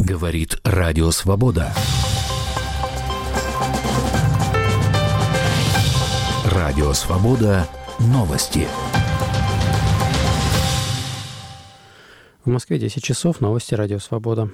Говорит Радио Свобода. Радио Свобода. Новости. В Москве 10 часов. Новости Радио Свобода.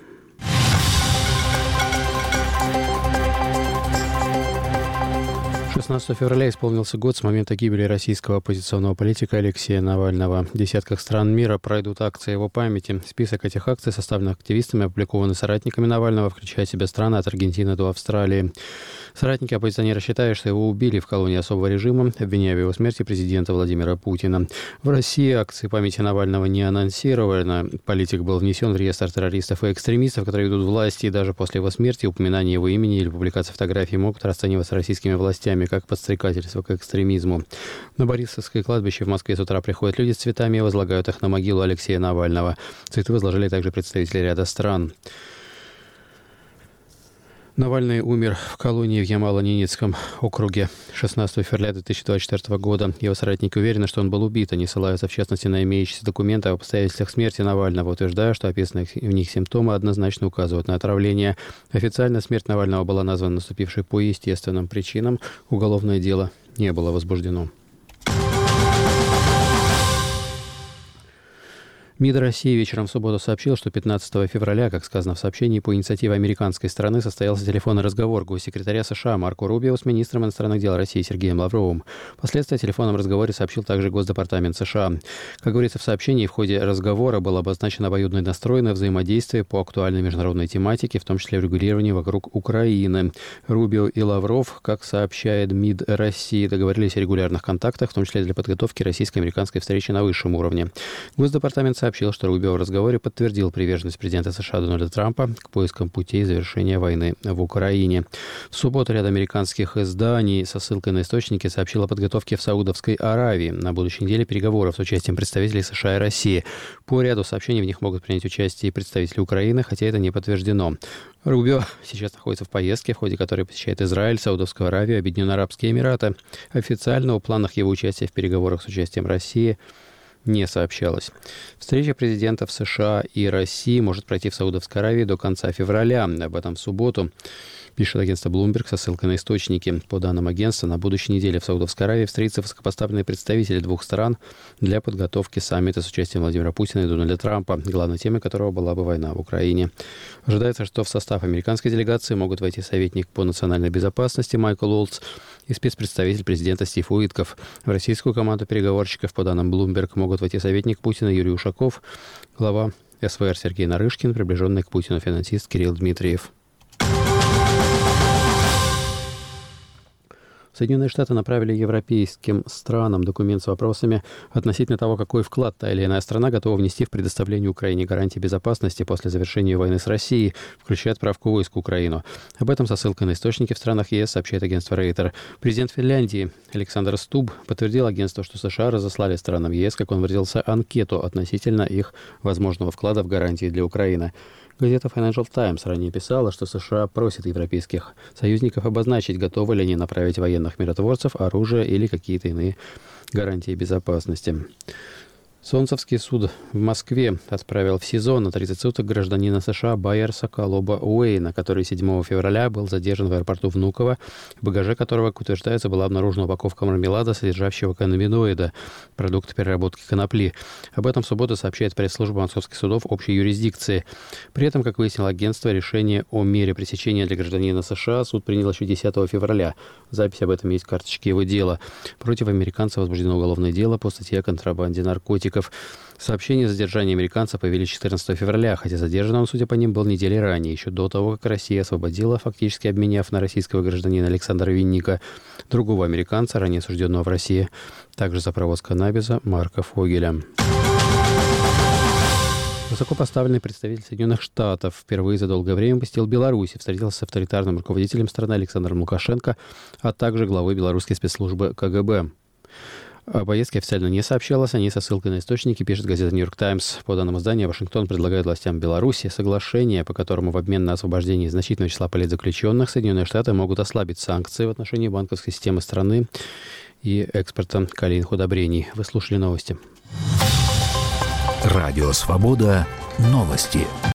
С 16 февраля исполнился год с момента гибели российского оппозиционного политика Алексея Навального. В десятках стран мира пройдут акции его памяти. Список этих акций составлен активистами, опубликован соратниками Навального, включая в себя страны от Аргентины до Австралии. Соратники оппозиционера считают, что его убили в колонии особого режима, обвиняя в его смерти президента Владимира Путина. В России акции памяти Навального не анонсировано. Политик был внесен в реестр террористов и экстремистов, которые ведут власти, и даже после его смерти упоминание его имени или публикация фотографий могут расцениваться российскими властями как подстрекательство к экстремизму. На Борисовское кладбище в Москве с утра приходят люди с цветами и возлагают их на могилу Алексея Навального. Цветы возложили также представители ряда стран. Навальный умер в колонии в Ямало-Ненецком округе 16 февраля 2024 года. Его соратники уверены, что он был убит. Они ссылаются, в частности, на имеющиеся документы об обстоятельствах смерти Навального, утверждая, что описанные в них симптомы однозначно указывают на отравление. Официально смерть Навального была названа наступившей по естественным причинам. Уголовное дело не было возбуждено. МИД России вечером в субботу сообщил, что 15 февраля, как сказано в сообщении, по инициативе американской стороны состоялся телефонный разговор госсекретаря США Марко Рубио с министром иностранных дел России Сергеем Лавровым. Впоследствии о телефонном разговоре сообщил также Госдепартамент США. Как говорится в сообщении, в ходе разговора было обозначено обоюдное настроенное взаимодействие по актуальной международной тематике, в том числе регулировании вокруг Украины. Рубио и Лавров, как сообщает МИД России, договорились о регулярных контактах, в том числе для подготовки российско-американской встречи на высшем уровне. Госдепартамент сообщил, что Рубио в разговоре подтвердил приверженность президента США Дональда Трампа к поискам путей завершения войны в Украине. В субботу ряд американских изданий со ссылкой на источники сообщил о подготовке в Саудовской Аравии на будущей неделе переговоров с участием представителей США и России. По ряду сообщений в них могут принять участие и представители Украины, хотя это не подтверждено. Рубио сейчас находится в поездке, в ходе которой посещает Израиль, Саудовскую Аравию, Объединенные Арабские Эмираты. Официально о планах его участия в переговорах с участием России не сообщалось. Встреча президентов США и России может пройти в Саудовской Аравии до конца февраля. Об этом в субботу пишет агентство Bloomberg со ссылкой на источники. По данным агентства, на будущей неделе в Саудовской Аравии встретятся высокопоставленные представители двух стран для подготовки саммита с участием Владимира Путина и Дональда Трампа, главной темой которого была бы война в Украине. Ожидается, что в состав американской делегации могут войти советник по национальной безопасности Майкл Уолтс и спецпредставитель президента Стив Уитков. В российскую команду переговорщиков, по данным Bloomberg, могут войти советник Путина Юрий Ушаков, глава СВР Сергей Нарышкин, приближенный к Путину финансист Кирилл Дмитриев. Соединенные Штаты направили европейским странам документ с вопросами относительно того, какой вклад та или иная страна готова внести в предоставление Украине гарантий безопасности после завершения войны с Россией, включая отправку войск в Украину. Об этом со ссылкой на источники в странах ЕС сообщает агентство Рейтер. Президент Финляндии Александр Стуб подтвердил агентству, что США разослали странам ЕС, как он выразился, анкету относительно их возможного вклада в гарантии для Украины. Газета Financial Times ранее писала, что США просит европейских союзников обозначить, готовы ли они направить военных миротворцев, оружие или какие-то иные гарантии безопасности. Солнцевский суд в Москве отправил в СИЗО на 30 суток гражданина США Байерса Колоба Уэйна, который 7 февраля был задержан в аэропорту Внуково, в багаже которого, как утверждается, была обнаружена упаковка мармелада, содержащего каннабиноида, продукт переработки конопли. Об этом в субботу сообщает пресс-служба московских судов общей юрисдикции. При этом, как выяснило агентство, решение о мере пресечения для гражданина США суд принял еще 10 февраля. Запись об этом есть в карточке его дела. Против американца возбуждено уголовное дело по статье о контрабанде наркотиков. Сообщение о задержании американца появились 14 февраля, хотя задержан он, судя по ним, был недели ранее, еще до того, как Россия освободила, фактически обменяв на российского гражданина Александра Винника, другого американца, ранее осужденного в России, также за провоз каннабиса, Марка Фогеля. Высокопоставленный представитель Соединенных Штатов впервые за долгое время посетил Беларусь и встретился с авторитарным руководителем страны Александром Лукашенко, а также главой белорусской спецслужбы КГБ. О поездке официально не сообщалось, о ней со ссылкой на источники пишет газета «Нью-Йорк Таймс». По данному изданию, Вашингтон предлагает властям Беларуси соглашение, по которому в обмен на освобождение значительного числа политзаключенных Соединенные Штаты могут ослабить санкции в отношении банковской системы страны и экспорта калийных удобрений. Вы слушали новости. Радио «Свобода». Новости.